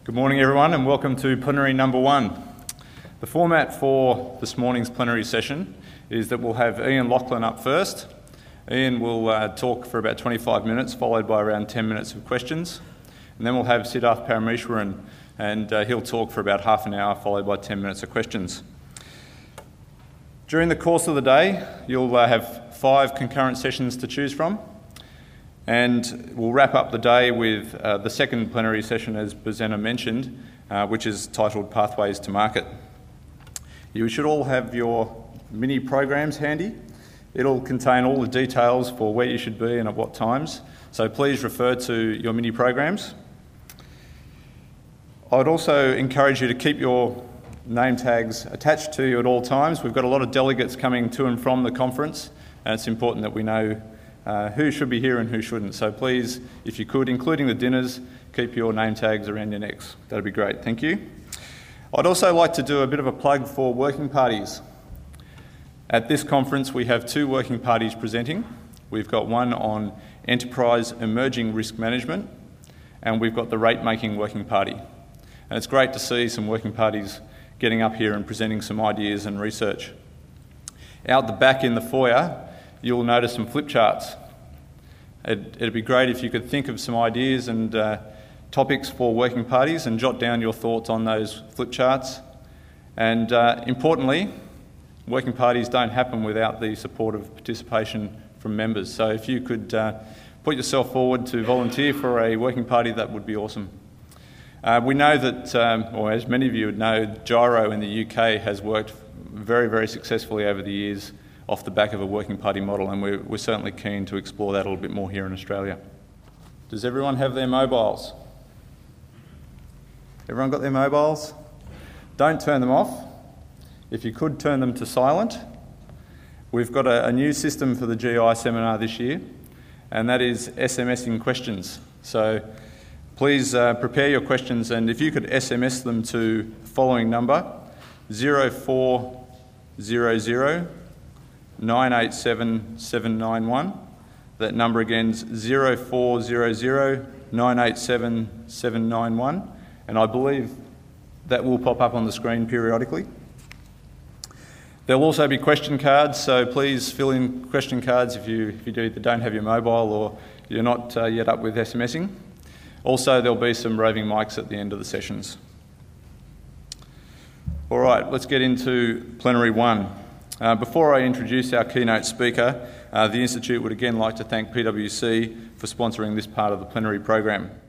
Good morning everyone and welcome to plenary number 1. The format for this morning's plenary session is that we'll have Ian Lachlan up first. Ian will talk for about 25 minutes followed by around 10 minutes of questions, and then we'll have Siddharth Parameshwaran and he'll talk for about half an hour followed by 10 minutes of questions. During the course of the day you'll have 5 concurrent sessions to choose from. And we'll wrap up the day with the second plenary session, as Bozena mentioned, which is titled Pathways to Market. You should all have your mini programs handy. It'll contain all the details for where you should be and at what times, so please refer to your mini programs. I would also encourage you to keep your name tags attached to you at all times. We've got a lot of delegates coming to and from the conference, and it's important that we know who should be here and who shouldn't. So please, if you could, including the dinners, keep your name tags around your necks. That'd be great, thank you. I'd also like to do a bit of a plug for working parties. At this conference we have 2 working parties presenting. We've got one on enterprise emerging risk management, and we've got the rate making working party. And it's great to see some working parties getting up here and presenting some ideas and research. Out the back in the foyer you'll notice some flip charts. It'd be great if you could think of some ideas and topics for working parties and jot down your thoughts on those flip charts. And importantly, working parties don't happen without the support of participation from members. So if you could put yourself forward to volunteer for a working party, that would be awesome. We know that, or as many of you would know, Gyro in the UK has worked very, very successfully over the years off the back of a working party model, and we're certainly keen to explore that a little bit more here in Australia. Does everyone have their mobiles? Everyone got their mobiles? Don't turn them off. If you could, turn them to silent. We've got a new system for the GI seminar this year, and that is SMSing questions. So please prepare your questions, and if you could SMS them to the following number, 0400 987 791. That number again is 0400 987 791, and I believe that will pop up on the screen periodically. There'll also be question cards, so please fill in question cards if you either don't have your mobile or you're not yet up with SMSing. Also there'll be some roving mics at the end of the sessions. All right, let's get into plenary 1. Before I introduce our keynote speaker, the Institute would again like to thank PwC for sponsoring this part of the plenary program.